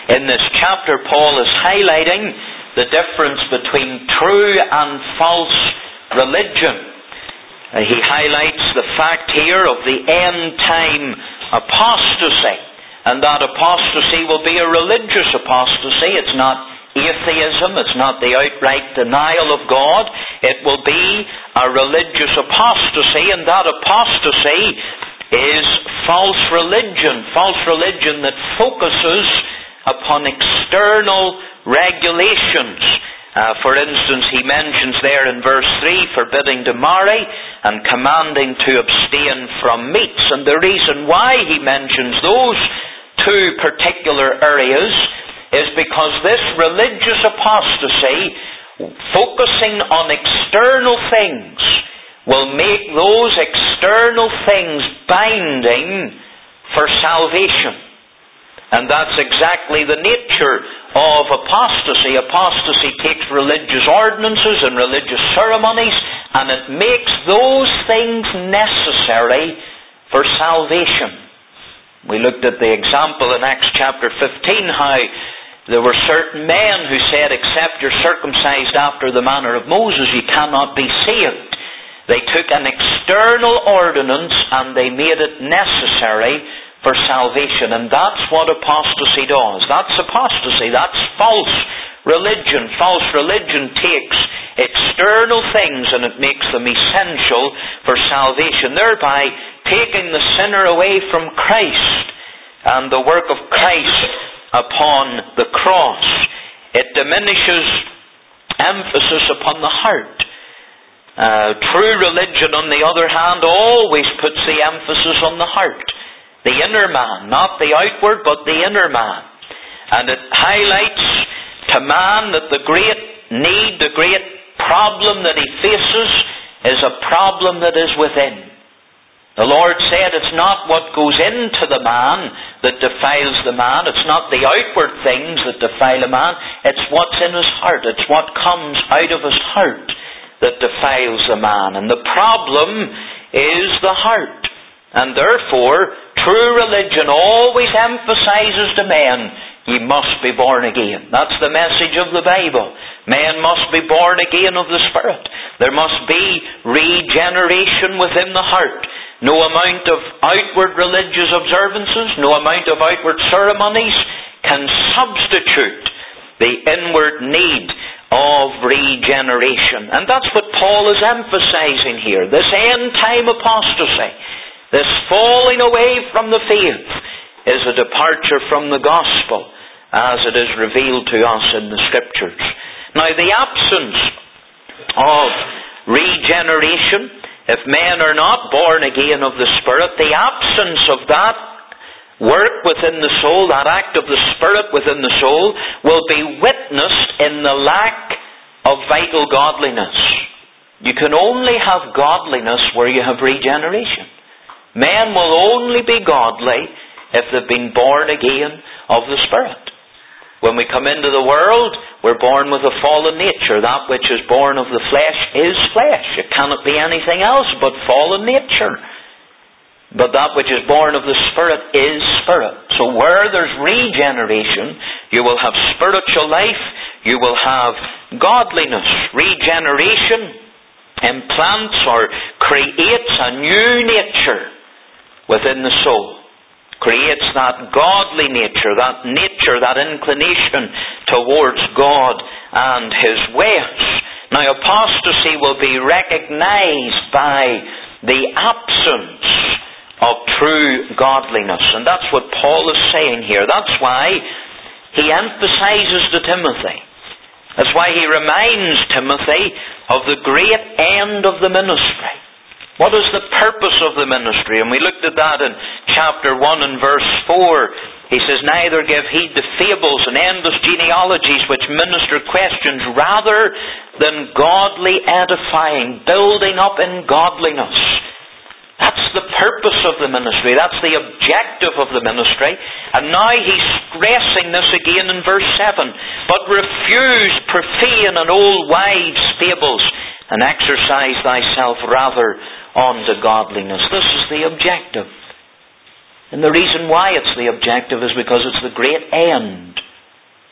In this chapter, Paul is highlighting the difference between true and false religion. He highlights the fact here of the end-time apostasy. And that apostasy will be a religious apostasy. It's not atheism. It's not the outright denial of God. It will be a religious apostasy. And that apostasy is false religion. False religion that focuses upon external regulations. For instance, he mentions there in verse 3, forbidding to marry and commanding to abstain from meats. And the reason why he mentions those two particular areas is because this religious apostasy, focusing on external things, will make those external things binding for salvation. And that's exactly the nature of apostasy. Apostasy takes religious ordinances and religious ceremonies, and it makes those things necessary for salvation. We looked at the example in Acts chapter 15, how there were certain men who said, except you're circumcised after the manner of Moses, you cannot be saved. They took an external ordinance and they made it necessary for salvation. And that's what apostasy does. That's apostasy. That's false religion. False religion takes external things and it makes them essential for salvation, thereby taking the sinner away from Christ and the work of Christ upon the cross. It diminishes emphasis upon the heart. True religion, on the other hand, always puts the emphasis on the heart. The inner man, not the outward, but the inner man. And it highlights to man that the great need, the great problem that he faces is a problem that is within. The Lord said it's not what goes into the man that defiles the man. It's not the outward things that defile a man. It's what's in his heart. It's what comes out of his heart that defiles the man. And the problem is the heart. And therefore, true religion always emphasizes to men, ye must be born again. That's the message of the Bible. Man must be born again of the Spirit. There must be regeneration within the heart. No amount of outward religious observances, no amount of outward ceremonies can substitute the inward need of regeneration. And that's what Paul is emphasizing here. This end-time apostasy, this falling away from the faith, is a departure from the gospel as it is revealed to us in the Scriptures. Now, the absence of regeneration, if men are not born again of the Spirit, the absence of that work within the soul, that act of the Spirit within the soul, will be witnessed in the lack of vital godliness. You can only have godliness where you have regeneration. Men will only be godly if they've been born again of the Spirit. When we come into the world, we're born with a fallen nature. That which is born of the flesh is flesh. It cannot be anything else but fallen nature. But that which is born of the Spirit is spirit. So where there's regeneration, you will have spiritual life, you will have godliness. Regeneration implants or creates a new nature within the soul. Creates that godly nature, that inclination towards God and His ways. Now, apostasy will be recognized by the absence of true godliness. And that's what Paul is saying here. That's why he emphasizes to Timothy. That's why he reminds Timothy of the great end of the ministry. What is the purpose of the ministry? And we looked at that in chapter 1 and verse 4. He says, neither give heed to fables and endless genealogies which minister questions, rather than godly edifying, building up in godliness. That's the purpose of the ministry. That's the objective of the ministry. And now he's stressing this again in verse 7. But refuse profane and old wives' fables, and exercise thyself rather unto godliness. This is the objective. And the reason why it's the objective is because it's the great end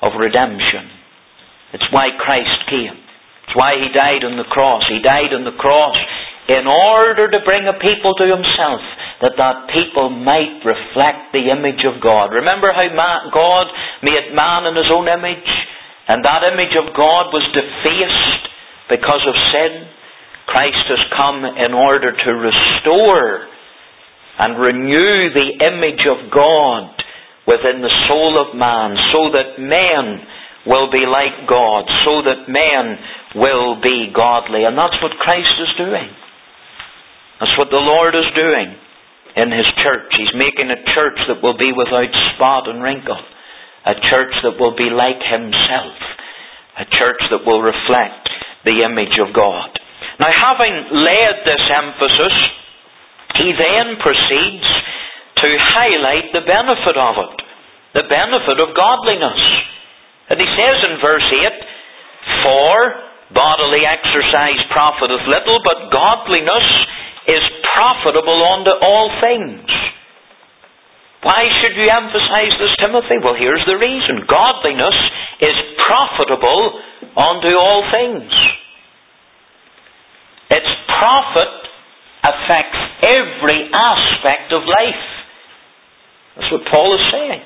of redemption. It's why Christ came. It's why He died on the cross. He died on the cross in order to bring a people to Himself, that people might reflect the image of God. Remember how God made man in His own image? And that image of God was defaced because of sin. Christ has come in order to restore and renew the image of God within the soul of man, so that men will be like God, so that men will be godly. And that's what Christ is doing. That's what the Lord is doing in His church. He's making a church that will be without spot and wrinkle. A church that will be like Himself. A church that will reflect the image of God. Now, having laid this emphasis, He then proceeds to highlight the benefit of it. The benefit of godliness. And he says in verse 8, "For bodily exercise profiteth little, but godliness is profitable unto all things." Why should you emphasize this, Timothy? Well, here's the reason. Godliness is profitable unto all things. Its profit affects every aspect of life. That's what Paul is saying.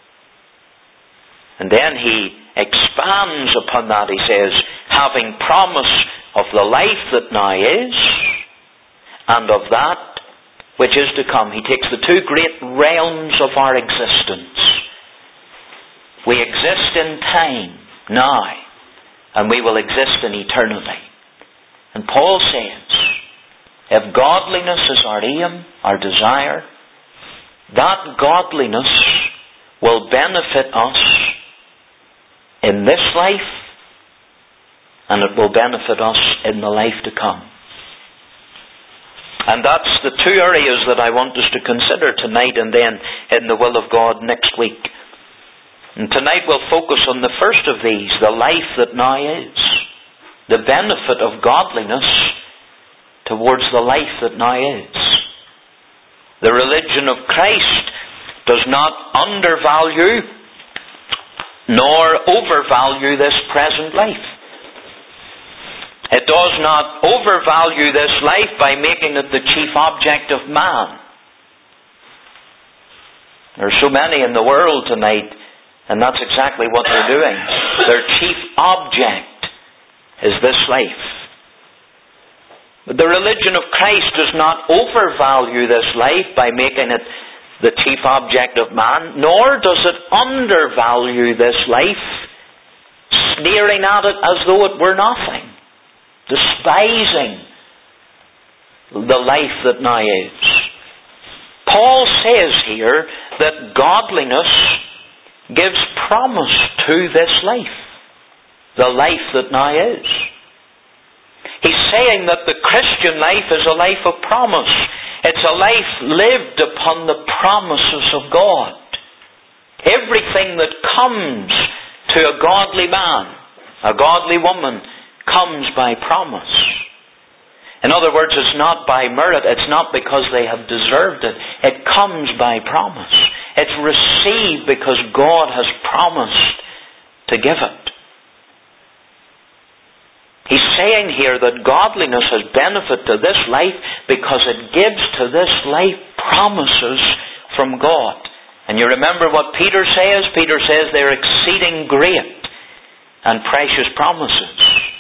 And then he expands upon that. He says, having promise of the life that now is, and of that which is to come. He takes the two great realms of our existence. We exist in time now, and we will exist in eternity. And Paul says, if godliness is our aim, our desire, that godliness will benefit us in this life, and it will benefit us in the life to come. And that's the two areas that I want us to consider tonight, and then in the will of God next week. And tonight we'll focus on the first of these, the life that now is. The benefit of godliness towards the life that now is. The religion of Christ does not undervalue nor overvalue this present life. It does not overvalue this life by making it the chief object of man. There are so many in the world tonight, and that's exactly what they're doing. Their chief object is this life. But the religion of Christ does not overvalue this life by making it the chief object of man, nor does it undervalue this life, sneering at it as though it were nothing, despising the life that now is. Paul says here that godliness gives promise to this life, the life that now is. He's saying that the Christian life is a life of promise. It's a life lived upon the promises of God. Everything that comes to a godly man, a godly woman, comes by promise. In other words, it's not by merit. It's not because they have deserved it. It comes by promise. It's received because God has promised to give it. He's saying here that godliness has benefit to this life because it gives to this life promises from God. And you remember what Peter says? Peter says they're exceeding great and precious promises.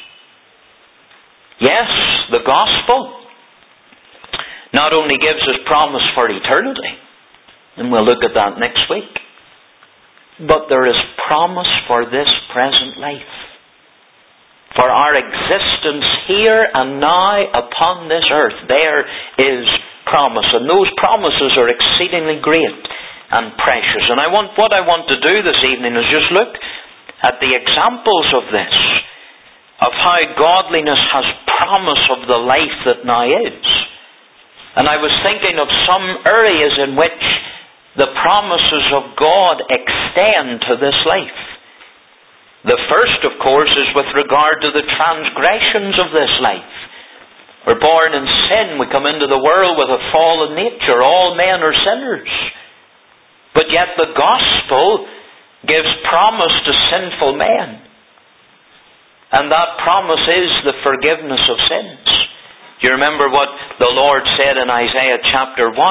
Yes, the gospel not only gives us promise for eternity, and we'll look at that next week, but there is promise for this present life. For our existence here and now upon this earth, there is promise. And those promises are exceedingly great and precious. And what I want to do this evening is just look at the examples of this, of how godliness has promise of the life that now is. And I was thinking of some areas in which the promises of God extend to this life. The first, of course, is with regard to the transgressions of this life. We're born in sin. We come into the world with a fallen nature. All men are sinners. But yet the gospel gives promise to sinful men. And that promise is the forgiveness of sins. Do you remember what the Lord said in Isaiah chapter 1?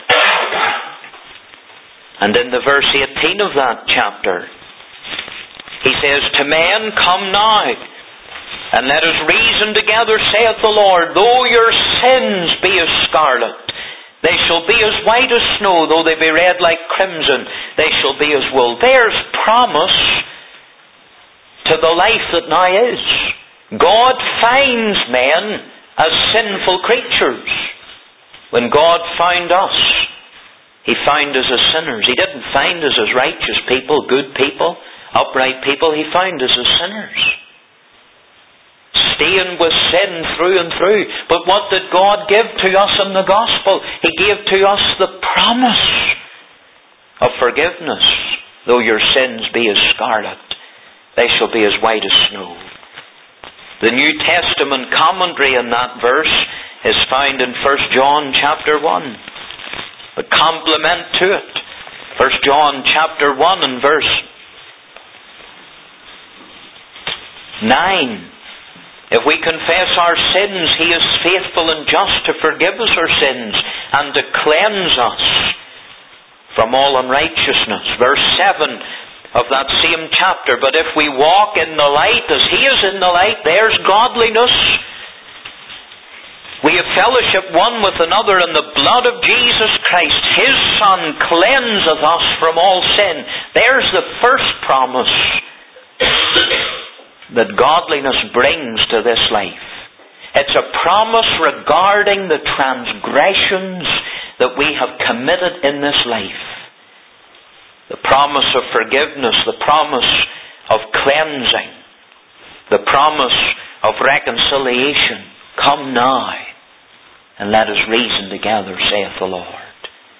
And in the verse 18 of that chapter, He says, "To man come now, and let us reason together, saith the Lord. Though your sins be as scarlet, they shall be as white as snow. Though they be red like crimson, they shall be as wool." There's promise to the life that now is. God finds men as sinful creatures. When God found us, He found us as sinners. He didn't find us as righteous people, good people, upright people. He found us as sinners, stained with sin through and through. But what did God give to us in the gospel? He gave to us the promise of forgiveness. Though your sins be as scarlet, they shall be as white as snow. The New Testament commentary in that verse is found in 1 John chapter 1. A complement to it. 1 John chapter 1 and verse 9. If we confess our sins, He is faithful and just to forgive us our sins and to cleanse us from all unrighteousness. Verse 7 of that same chapter. But if we walk in the light as He is in the light, there's godliness. We have fellowship one with another, and the blood of Jesus Christ, His Son, cleanseth us from all sin. There's the first promise that godliness brings to this life. It's a promise regarding the transgressions that we have committed in this life. The promise of forgiveness, the promise of cleansing, the promise of reconciliation. Come now, and let us reason together, saith the Lord.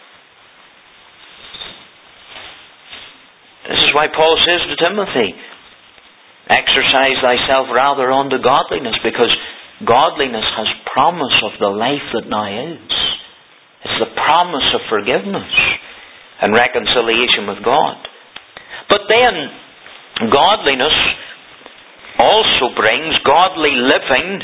This is why Paul says to Timothy, exercise thyself rather unto godliness, because godliness has promise of the life that now is. It's the promise of forgiveness and reconciliation with God. But then, godliness also brings, godly living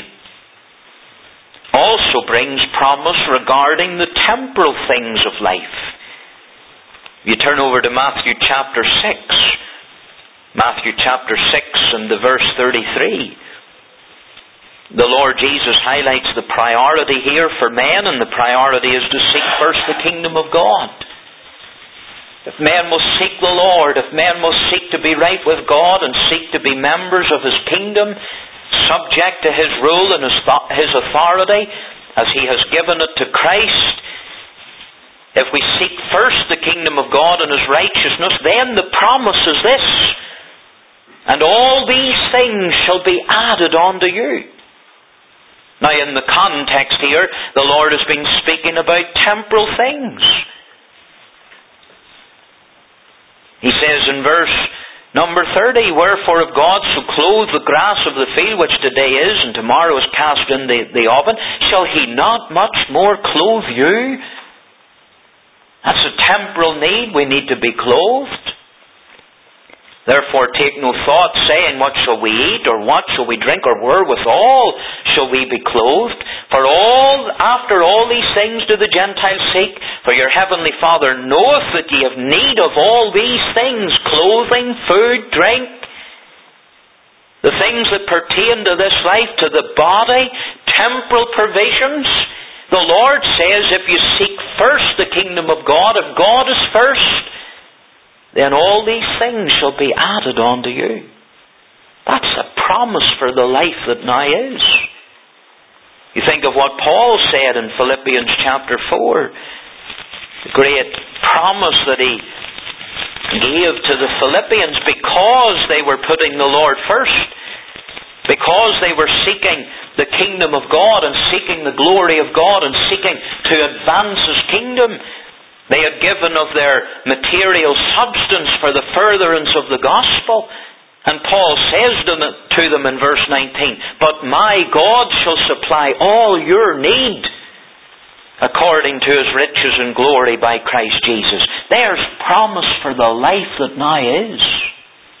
also brings promise regarding the temporal things of life. You turn over to Matthew chapter 6. Matthew chapter 6 and the verse 33. The Lord Jesus highlights the priority here for men, and the priority is to seek first the kingdom of God. If men will seek the Lord, if men will seek to be right with God and seek to be members of His kingdom, subject to His rule and His authority, as He has given it to Christ, if we seek first the kingdom of God and His righteousness, then the promise is this: and all these things shall be added unto you. Now, in the context here, the Lord has been speaking about temporal things. He says in verse number 30, "Wherefore if God so clothe the grass of the field, which today is, and tomorrow is cast in the oven, shall He not much more clothe you?" That's a temporal need. We need to be clothed. "Therefore take no thought, saying, What shall we eat, or what shall we drink, or wherewithal shall we be clothed? For after all these things do the Gentiles seek. For your heavenly Father knoweth that ye have need of all these things, clothing, food, drink." The things that pertain to this life, to the body, temporal provisions. The Lord says, if you seek first the kingdom of God, if God is first, then all these things shall be added unto you. That's a promise for the life that now is. You think of what Paul said in Philippians chapter 4. The great promise that he gave to the Philippians, because they were putting the Lord first. Because they were seeking the kingdom of God and seeking the glory of God and seeking to advance His kingdom. They had given of their material substance for the furtherance of the gospel. And Paul says to them in verse 19, "But my God shall supply all your need according to His riches and glory by Christ Jesus." There's promise for the life that now is.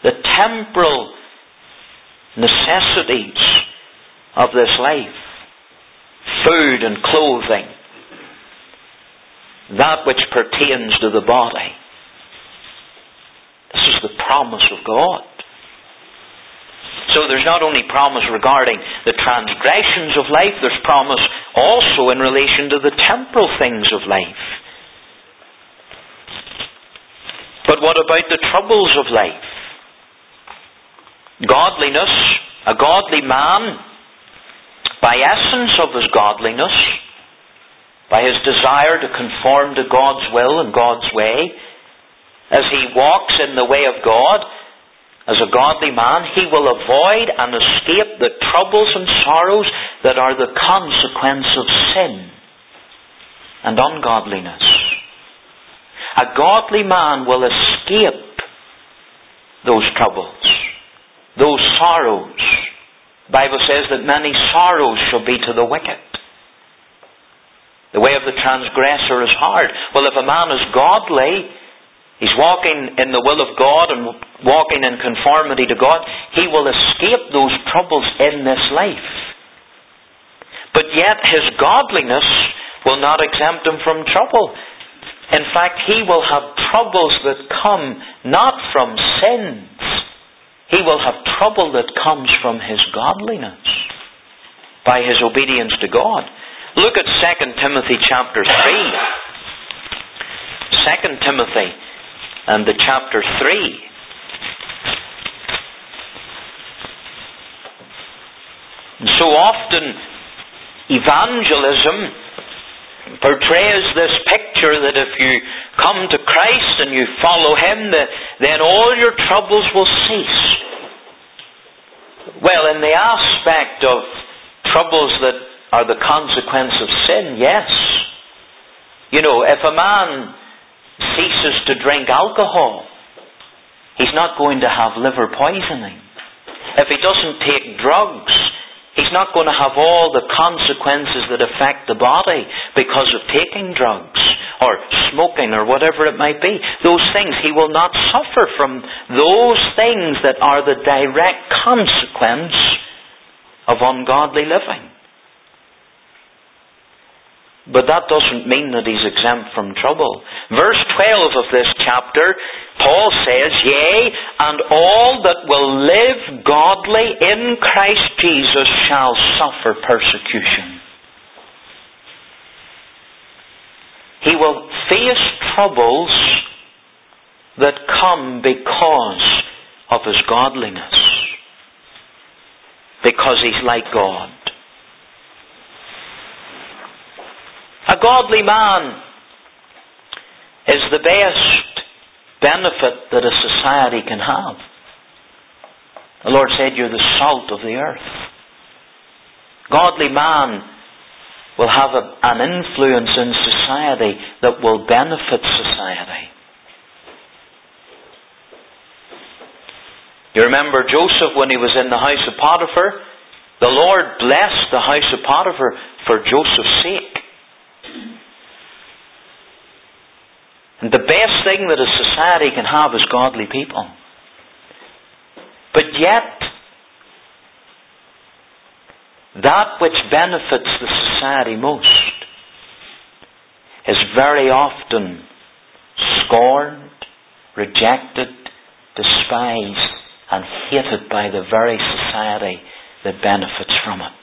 the temporal necessities of this life. Food and clothing. That which pertains to the body. This is the promise of God. So there's not only promise regarding the transgressions of life, there's promise also in relation to the temporal things of life. But what about the troubles of life? Godliness, a godly man, by essence of his godliness, by his desire to conform to God's will and God's way, as he walks in the way of God, as a godly man, he will avoid and escape the troubles and sorrows that are the consequence of sin and ungodliness. A godly man will escape those troubles, those sorrows. The Bible says that many sorrows shall be to the wicked. The way of the transgressor is hard. Well, if a man is godly, he's walking in the will of God and walking in conformity to God, he will escape those troubles in this life. But yet his godliness will not exempt him from trouble. In fact, he will have troubles that come not from sins. He will have trouble that comes from his godliness by his obedience to God. Look at 2 Timothy chapter 3. 2 Timothy and the chapter 3. And so often evangelism portrays this picture that if you come to Christ and you follow Him, then all your troubles will cease. Well, in the aspect of troubles that are the consequence of sin, yes. You know, if a man ceases to drink alcohol, he's not going to have liver poisoning. If he doesn't take drugs, he's not going to have all the consequences that affect the body because of taking drugs or smoking or whatever it might be. Those things, he will not suffer from those things that are the direct consequence of ungodly living. But that doesn't mean that he's exempt from trouble. Verse 12 of this chapter, Paul says, "Yea, and all that will live godly in Christ Jesus shall suffer persecution." He will face troubles that come because of his godliness. Because he's like God. A godly man is the best benefit that a society can have. The Lord said, "You're the salt of the earth." Godly man will have an influence in society that will benefit society. You remember Joseph when he was in the house of Potiphar? The Lord blessed the house of Potiphar for Joseph's sake. And the best thing that a society can have is godly people. But yet, that which benefits the society most is very often scorned, rejected, despised, and hated by the very society that benefits from it.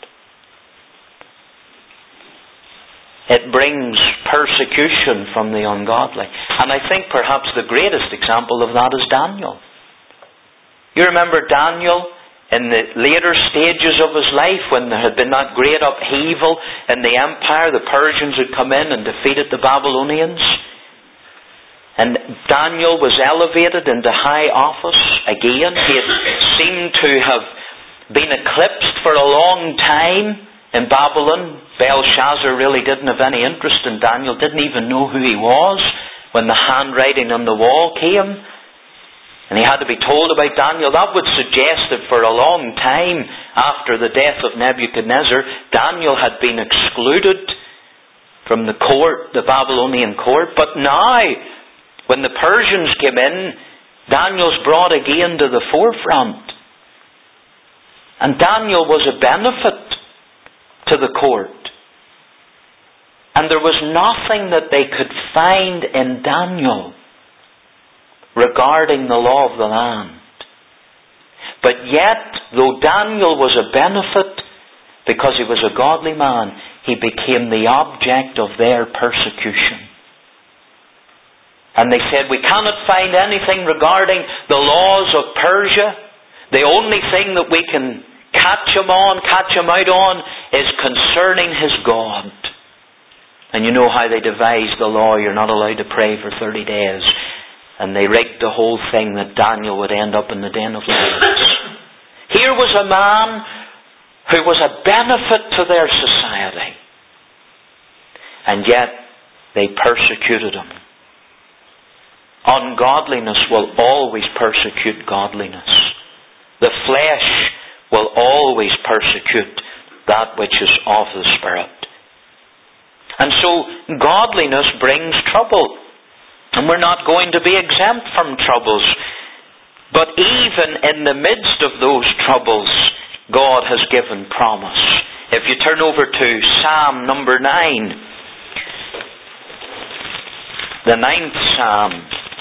It brings persecution from the ungodly. And I think perhaps the greatest example of that is Daniel. You remember Daniel in the later stages of his life when there had been that great upheaval in the empire. The Persians had come in and defeated the Babylonians. And Daniel was elevated into high office again. He had seemed to have been eclipsed for a long time in Babylon. Belshazzar really didn't have any interest in Daniel, didn't even know who he was when the handwriting on the wall came. And he had to be told about Daniel. That would suggest that for a long time after the death of Nebuchadnezzar, Daniel had been excluded from the court, the Babylonian court. But now, when the Persians came in, Daniel's brought again to the forefront. And Daniel was a benefit to the court. And there was nothing that they could find in Daniel regarding the law of the land. But yet, though Daniel was a benefit because he was a godly man, he became the object of their persecution. And they said, we cannot find anything regarding the laws of Persia. The only thing that we can catch him out on, is concerning his God. And you know how they devised the law. You're not allowed to pray for 30 days. And they rigged the whole thing that Daniel would end up in the den of lions. Here was a man who was a benefit to their society. And yet, they persecuted him. Ungodliness will always persecute godliness. The flesh will always persecute that which is of the Spirit. And so, godliness brings trouble. And we're not going to be exempt from troubles. But even in the midst of those troubles, God has given promise. If you turn over to Psalm number 9, the 9th Psalm.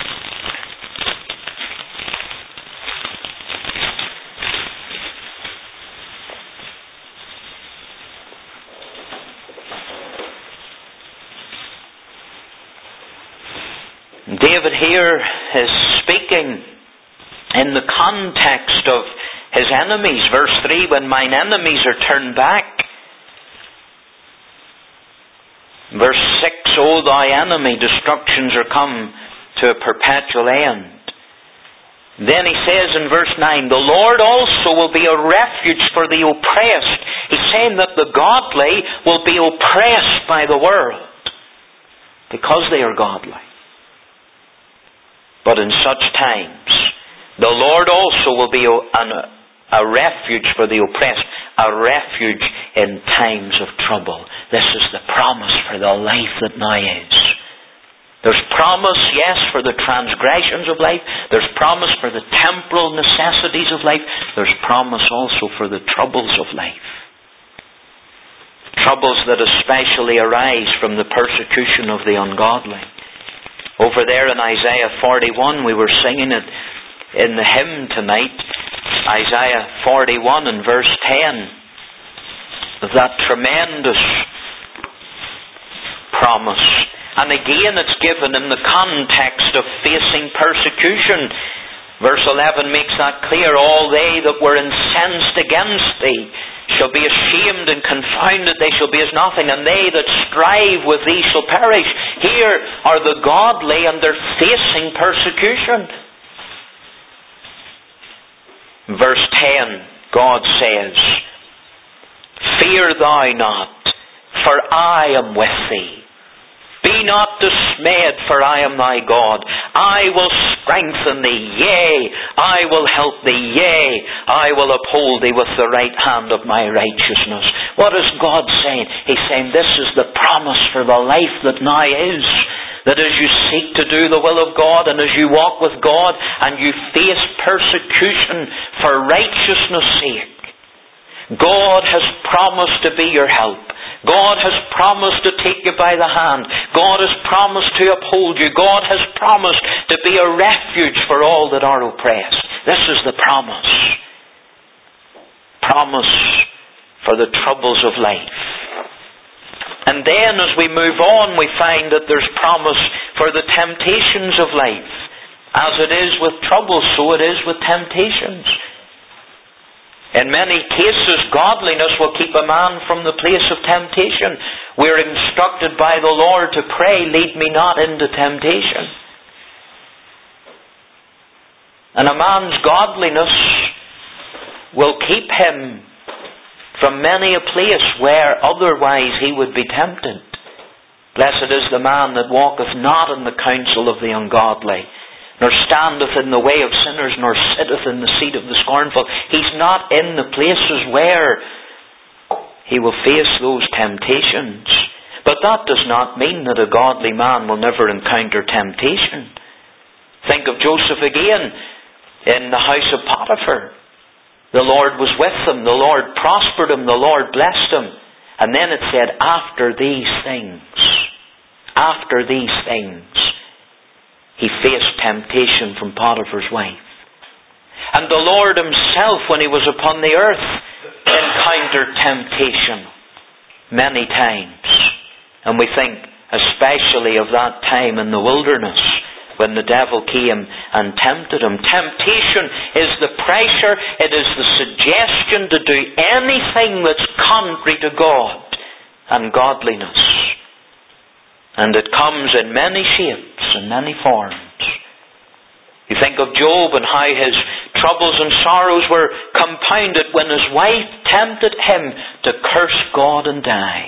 David here is speaking in the context of his enemies. Verse 3, when mine enemies are turned back. Verse 6, O thy enemy, destructions are come to a perpetual end. Then he says in verse 9, the Lord also will be a refuge for the oppressed. He's saying that the godly will be oppressed by the world because they are godly. But in such times, the Lord also will be a refuge for the oppressed, a refuge in times of trouble. This is the promise for the life that now is. There's promise, yes, for the transgressions of life. There's promise for the temporal necessities of life. There's promise also for the troubles of life. Troubles that especially arise from the persecution of the ungodly. Over there in Isaiah 41, we were singing it in the hymn tonight. Isaiah 41 and verse 10. That tremendous promise. And again it's given in the context of facing persecution. Verse 11 makes that clear. All they that were incensed against thee shall be ashamed and confounded, they shall be as nothing, and they that strive with thee shall perish. Here are the godly, and they're facing persecution. Verse 10, God says, fear thou not, for I am with thee. Be not dismayed, for I am thy God. I will strengthen thee, yea, I will help thee, yea, I will uphold thee with the right hand of my righteousness. What is God saying? He's saying this is the promise for the life that now is. That as you seek to do the will of God, and as you walk with God, and you face persecution for righteousness' sake, God has promised to be your help. God has promised to take you by the hand. God has promised to uphold you. God has promised to be a refuge for all that are oppressed. This is the promise. Promise for the troubles of life. And then as we move on, we find that there's promise for the temptations of life. As it is with troubles, so it is with temptations. In many cases, godliness will keep a man from the place of temptation. We're instructed by the Lord to pray, lead me not into temptation. And a man's godliness will keep him from many a place where otherwise he would be tempted. Blessed is the man that walketh not in the counsel of the ungodly, nor standeth in the way of sinners, nor sitteth in the seat of the scornful. He's not in the places where he will face those temptations. But that does not mean that a godly man will never encounter temptation. Think of Joseph again in the house of Potiphar. The Lord was with him. The Lord prospered him. The Lord blessed him. And then it said, after these things, he faced temptation from Potiphar's wife. And the Lord himself, when he was upon the earth, encountered temptation many times. And we think especially of that time in the wilderness when the devil came and tempted him. Temptation is the pressure, it is the suggestion to do anything that's contrary to God and godliness. And it comes in many shapes and many forms. You think of Job and how his troubles and sorrows were compounded when his wife tempted him to curse God and die.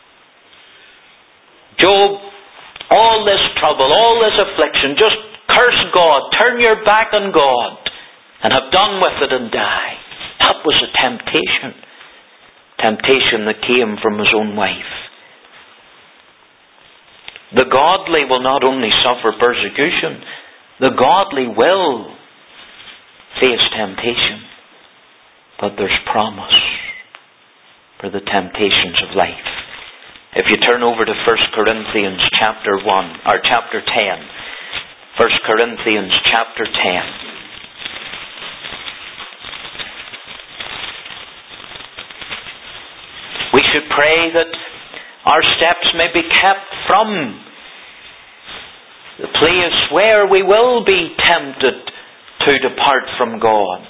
Job, all this trouble, all this affliction, just curse God, turn your back on God, and have done with it and die. That was a temptation. Temptation that came from his own wife. The godly will not only suffer persecution, the godly will face temptation. But there's promise for the temptations of life. If you turn over to 1 Corinthians chapter 1, or chapter 10. 1 Corinthians chapter 10. We should pray that our steps may be kept from the place where we will be tempted to depart from God.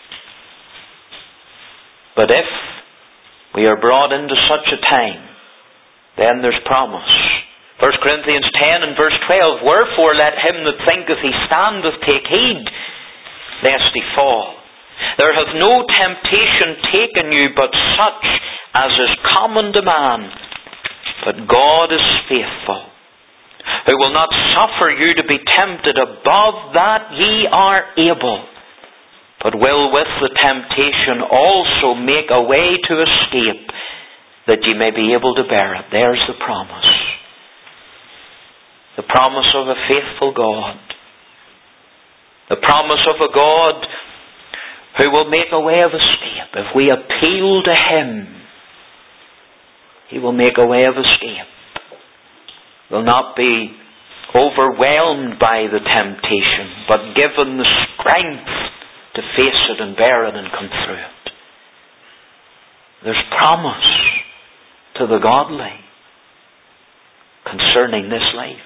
But if we are brought into such a time, then there's promise. 1 Corinthians 10 and verse 12, wherefore let him that thinketh he standeth take heed, lest he fall. There hath no temptation taken you but such as is common to man. But God is faithful, who will not suffer you to be tempted above that ye are able, but will with the temptation also make a way to escape, that ye may be able to bear it. There's the promise. The promise of a faithful God. The promise of a God who will make a way of escape. If we appeal to Him, He will make a way of escape. Will not be overwhelmed by the temptation, but given the strength to face it and bear it and come through it. There's promise to the godly concerning this life.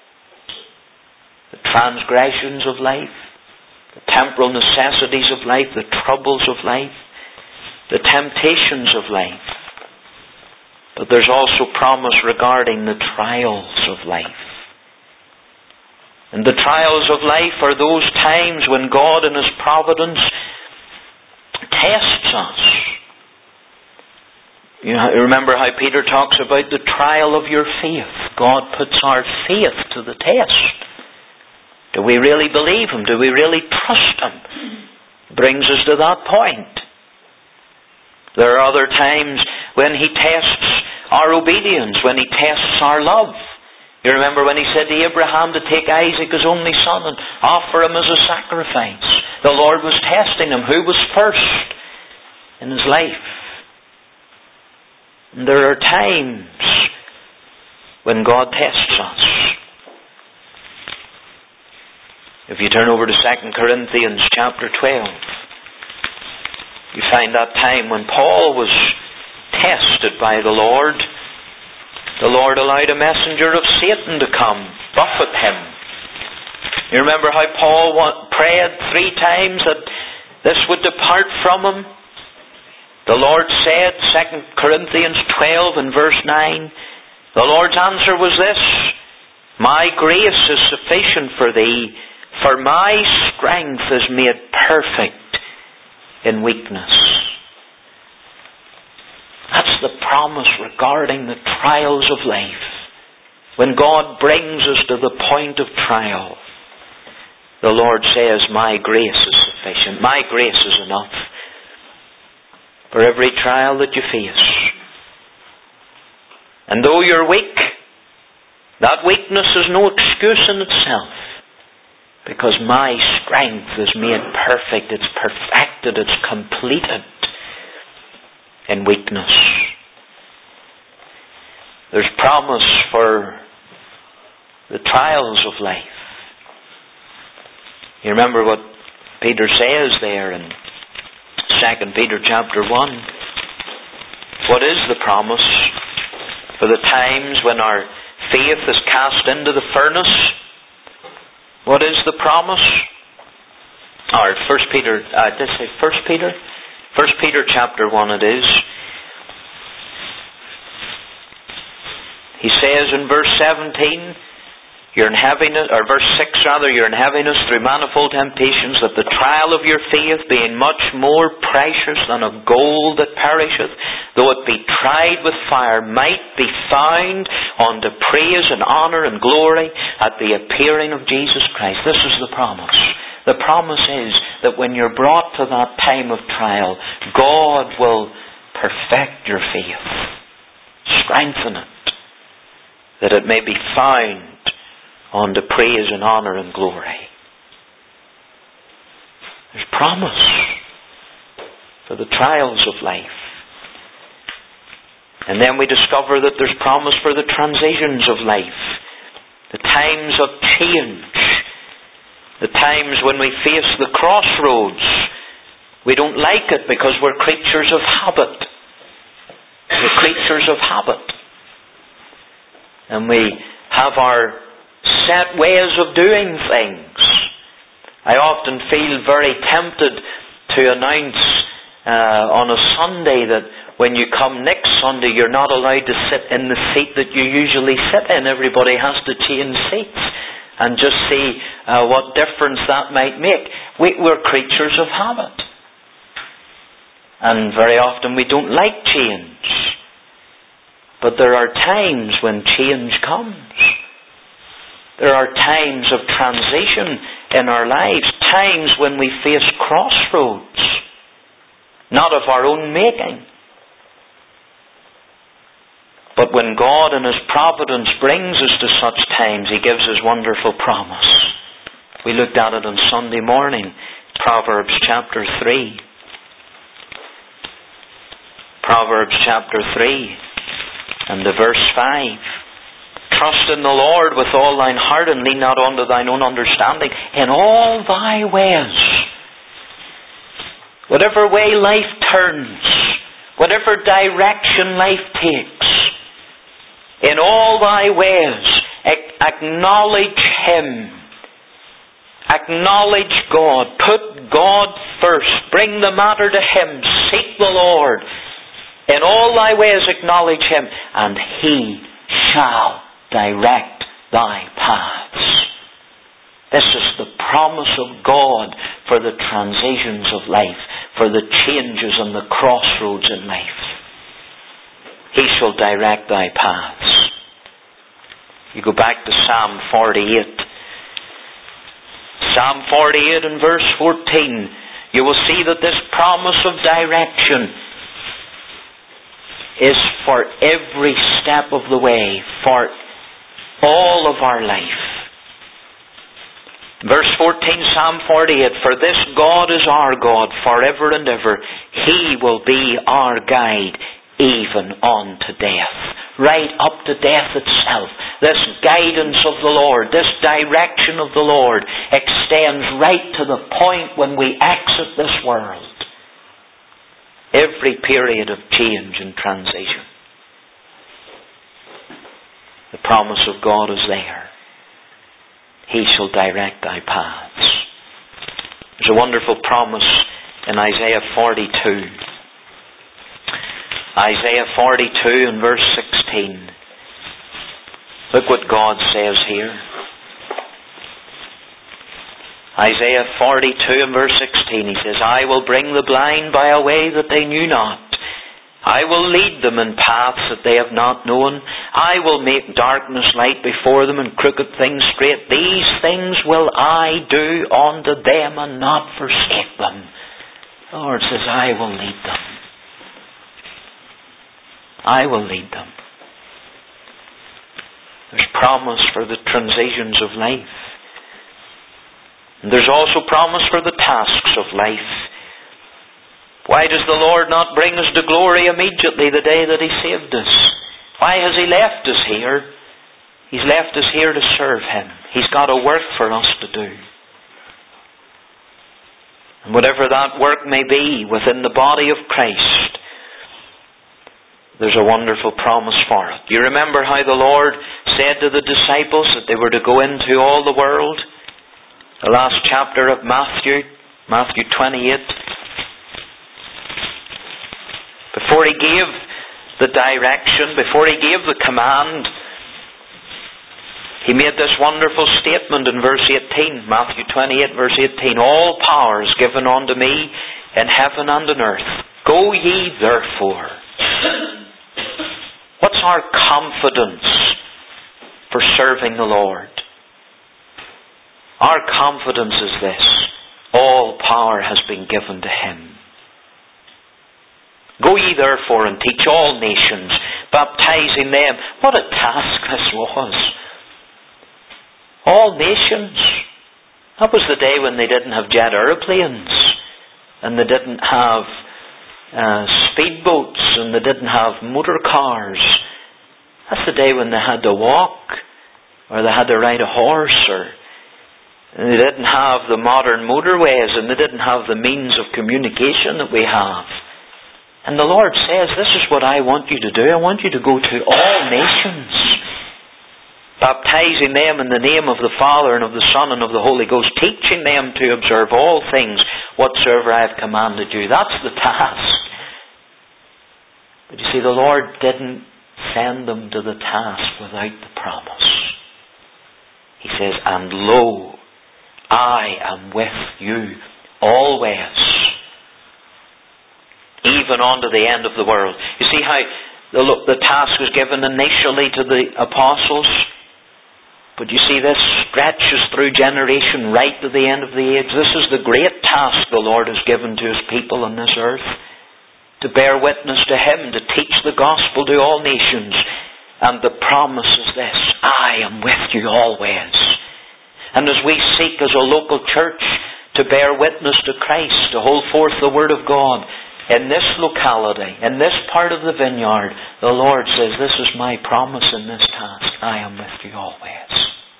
The transgressions of life, the temporal necessities of life, the troubles of life, the temptations of life. But there's also promise regarding the trials of life. And the trials of life are those times when God in His providence tests us. You remember how Peter talks about the trial of your faith. God puts our faith to the test. Do we really believe Him? Do we really trust Him? Brings us to that point. There are other times when He tests our obedience, when He tests our love. You remember when He said to Abraham to take Isaac, his only son, and offer him as a sacrifice. The Lord was testing him. Who was first in his life? And there are times when God tests us. If you turn over to 2 Corinthians chapter 12, you find that time when Paul was tested by the Lord. The Lord allowed a messenger of Satan to come, buffet him. You remember how Paul prayed 3 times that this would depart from him? The Lord said, 2 Corinthians 12 and verse 9, the Lord's answer was this, my grace is sufficient for thee, for my strength is made perfect in weakness. That's the promise regarding the trials of life. When God brings us to the point of trial, the Lord says, my grace is sufficient. My grace is enough for every trial that you face. And though you're weak, that weakness is no excuse in itself. Because my strength is made perfect, it's perfected, it's completed in weakness. There's promise for the trials of life. You remember what Peter says there in 2 Peter chapter 1. What is the promise? For the times when our faith is cast into the furnace. What is the promise? Or 1 Peter, did I say 1 Peter? 1 Peter chapter 1 it is. He says in verse 17, you're in heaviness, or verse 6 rather, you're in heaviness through manifold temptations, that the trial of your faith, being much more precious than of gold that perisheth, though it be tried with fire, might be found unto praise and honour and glory at the appearing of Jesus Christ. This is the promise. The promise is that when you're brought to that time of trial, God will perfect your faith, strengthen it, that it may be found unto praise and honour and glory. There's promise for the trials of life. And then we discover that there's promise for the transitions of life. The times of change. The times when we face the crossroads. We don't like it because we're creatures of habit. We're creatures of habit. And we have our set ways of doing things. I often feel very tempted to announce on a Sunday that when you come next Sunday, you're not allowed to sit in the seat that you usually sit in. Everybody has to change seats, and just see what difference that might make. We're creatures of habit, and very often we don't like change. But there are times when change comes. There are times of transition in our lives, times when we face crossroads, not of our own making. But when God in His providence brings us to such times, He gives us wonderful promise. We looked at it on Sunday morning, Proverbs chapter 3. Proverbs chapter 3 and the verse 5. Trust in the Lord with all thine heart, and lean not unto thine own understanding. In all thy ways, whatever way life turns, whatever direction life takes, in all thy ways, acknowledge Him. Acknowledge God. Put God first. Bring the matter to Him. Seek the Lord. In all thy ways acknowledge Him, and He shall direct thy paths. This is the promise of God for the transitions of life, for the changes and the crossroads in life. He shall direct thy paths. You go back to Psalm 48. Psalm 48 and verse 14. You will see that this promise of direction is for every step of the way, for all of our life. Verse 14, Psalm 48, for this God is our God forever and ever. He will be our guide even unto death. Right up to death itself. This guidance of the Lord, this direction of the Lord extends right to the point when we exit this world. Every period of change and transition. The promise of God is there. He shall direct thy paths. There's a wonderful promise in Isaiah 42. Isaiah 42 and verse 16. Look what God says here. Isaiah 42 and verse 16. He says, I will bring the blind by a way that they knew not. I will lead them in paths that they have not known. I will make darkness light before them and crooked things straight. These things will I do unto them and not forsake them. The Lord says, I will lead them. I will lead them. There's promise for the transitions of life. And there's also promise for the tasks of life. Why does the Lord not bring us to glory immediately the day that He saved us? Why has He left us here? He's left us here to serve Him. He's got a work for us to do. And whatever that work may be within the body of Christ, there's a wonderful promise for it. You remember how the Lord said to the disciples that they were to go into all the world? The last chapter of Matthew 28. Before He gave the direction, before He gave the command, He made this wonderful statement in verse 18, Matthew 28, verse 18. All power is given unto me in heaven and on earth. Go ye therefore. What's our confidence for serving the Lord? Our confidence is this: all power has been given to Him. Go ye therefore and teach all nations, baptizing them. What a task this was. All nations. That was the day when they didn't have jet aeroplanes, and they didn't have speedboats, and they didn't have motor cars. That's the day when they had to walk, or they had to ride a horse, or they didn't have the modern motorways, and they didn't have the means of communication that we have. And the Lord says, this is what I want you to do. I want you to go to all nations, baptizing them in the name of the Father and of the Son and of the Holy Ghost, teaching them to observe all things whatsoever I have commanded you. That's the task. But you see, the Lord didn't send them to the task without the promise. He says, and lo, I am with you always, even unto the end of the world. You see how the task was given initially to the apostles, but you see this stretches through generation right to the end of the age. This is the great task the Lord has given to His people on this earth, to bear witness to Him, to teach the gospel to all nations. And the promise is this: I am with you always. And as we seek as a local church to bear witness to Christ, to hold forth the Word of God in this locality, in this part of the vineyard, the Lord says, this is my promise in this task: I am with you always.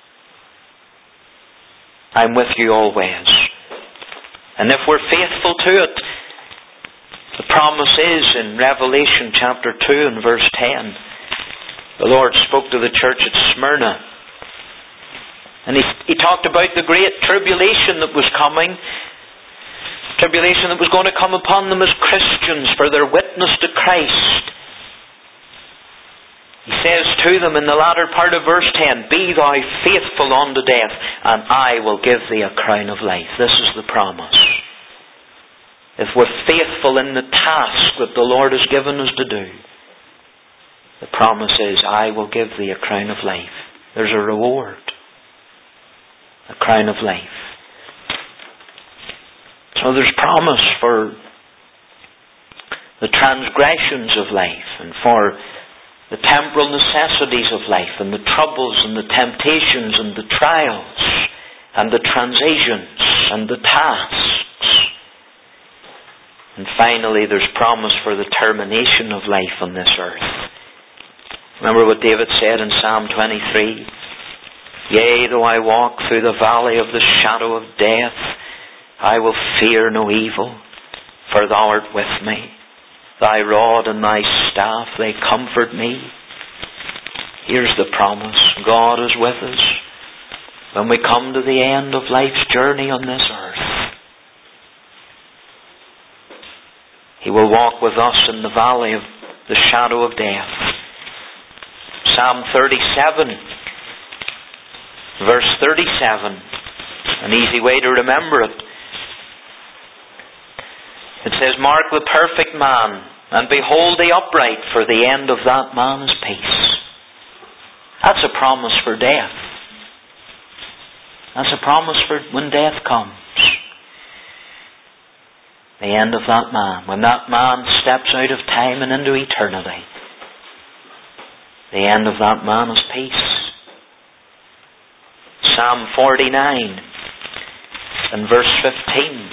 I'm with you always. And if we're faithful to it, the promise is in Revelation chapter 2 and verse 10. The Lord spoke to the church at Smyrna, and He talked about the great tribulation that was coming. Tribulation that was going to come upon them as Christians for their witness to Christ. He says to them in the latter part of verse 10, be thou faithful unto death, and I will give thee a crown of life. This is the promise. If we're faithful in the task that the Lord has given us to do, the promise is, I will give thee a crown of life. There's a reward. A crown of life. So there's promise for the transgressions of life, and for the temporal necessities of life, and the troubles and the temptations and the trials and the transitions and the tasks. And finally, there's promise for the termination of life on this earth. Remember what David said in Psalm 23? Yea, though I walk through the valley of the shadow of death, I will fear no evil, for thou art with me. Thy rod and thy staff, they comfort me. Here's the promise. God is with us when we come to the end of life's journey on this earth. He will walk with us in the valley of the shadow of death. Psalm 37, verse 37. An easy way to remember it. It says, mark the perfect man, and behold the upright, for the end of that man is peace. That's a promise for death. That's a promise for when death comes. The end of that man. When that man steps out of time and into eternity, the end of that man is peace. Psalm 49. in verse 15.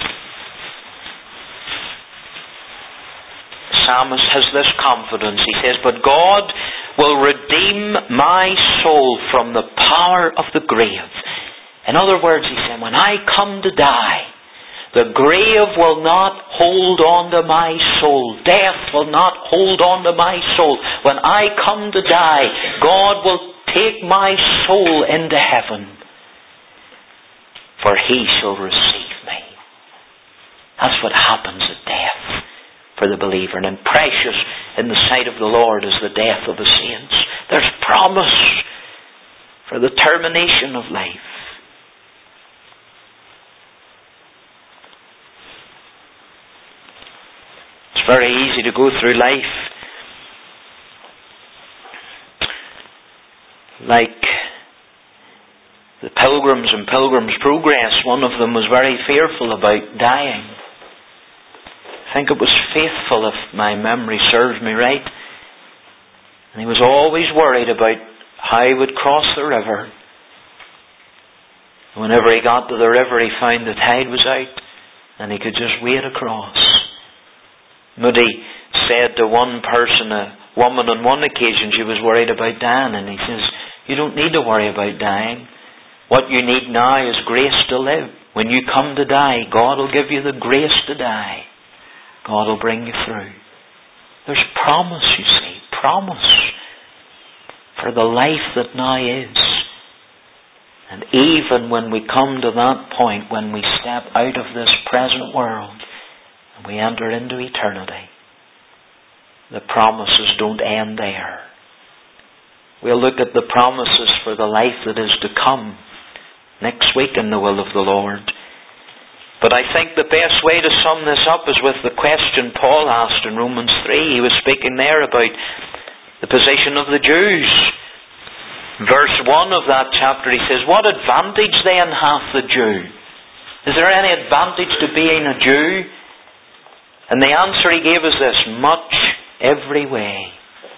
The psalmist has this confidence. He says, "But God will redeem my soul from the power of the grave." In other words, he's saying, when I come to die, the grave will not hold on to my soul. Death will not hold on to my soul. When I come to die, God will take my soul into heaven, for He shall receive me. That's what happens at death for the believer. And precious in the sight of the Lord is the death of the saints. There's promise for the termination of life. It's very easy to go through life like the Pilgrims in Pilgrim's Progress. One of them was very fearful about dying. I think it was Faithful, if my memory serves me right. And he was always worried about how he would cross the river. Whenever he got to the river, he found the tide was out and he could just wade across. Moody said to one person, a woman on one occasion, she was worried about dying, and he says, "You don't need to worry about dying. What you need now is grace to live. When you come to die, God will give you the grace to die. God will bring you through." There's promise, you see. Promise for the life that now is. And even when we come to that point, when we step out of this present world and we enter into eternity, the promises don't end there. We'll look at the promises for the life that is to come next week in the will of the Lord. But I think the best way to sum this up is with the question Paul asked in Romans 3. He was speaking there about the position of the Jews. Verse 1 of that chapter, he says, "What advantage then hath the Jew?" Is there any advantage to being a Jew? And the answer he gave is this: much every way.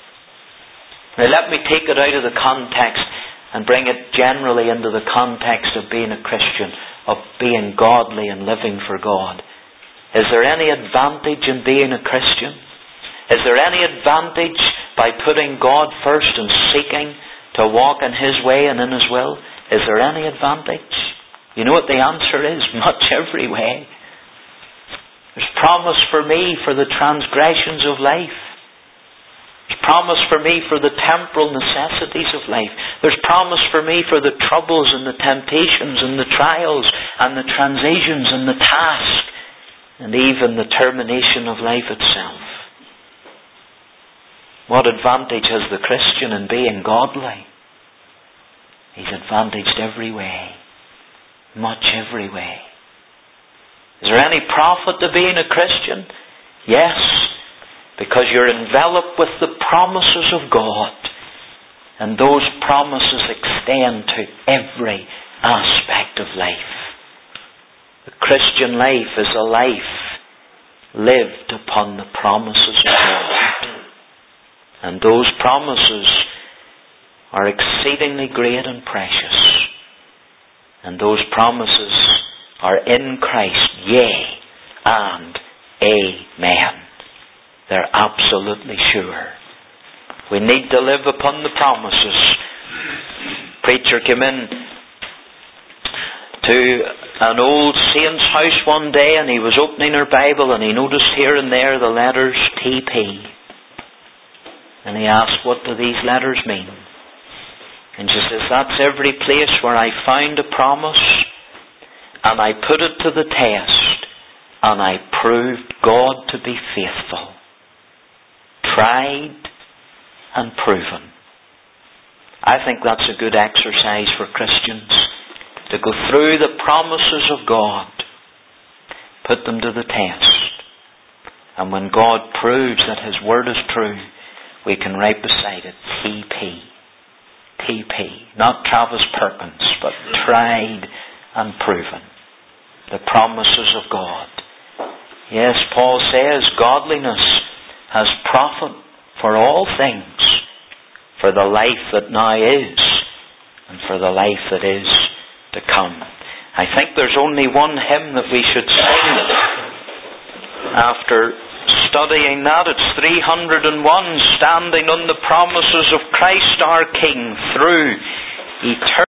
Now let me take it out of the context and bring it generally into the context of being a Christian, of being godly and living for God. Is there any advantage in being a Christian? Is there any advantage by putting God first and seeking to walk in His way and in His will? Is there any advantage? You know what the answer is? Much every way. There's promise for me for the transgressions of life. There's promise for me for the temporal necessities of life. There's promise for me for the troubles and the temptations and the trials and the transitions and the task and even the termination of life itself. What advantage has the Christian in being godly? He's advantaged every way. Much every way. Is there any profit to being a Christian? Yes, because you're enveloped with the promises of God. And those promises extend to every aspect of life. The Christian life is a life lived upon the promises of God. And those promises are exceedingly great and precious. And those promises are in Christ, yea and amen. They're absolutely sure. We need to live upon the promises. Preacher came in to an old saint's house one day, and he was opening her Bible, and he noticed here and there the letters TP. And he asked, "What do these letters mean?" And she says, "That's every place where I found a promise, and I put it to the test, and I proved God to be faithful. Tried and proven." I think that's a good exercise for Christians, to go through the promises of God, put them to the test. And when God proves that His Word is true, we can write beside it TP. TP. Not Travis Perkins, but tried and proven. The promises of God. Yes, Paul says godliness has profit for all things, for the life that now is, and for the life that is to come. I think there's only one hymn that we should sing after studying that. It's 301, standing on the promises of Christ our King through eternity.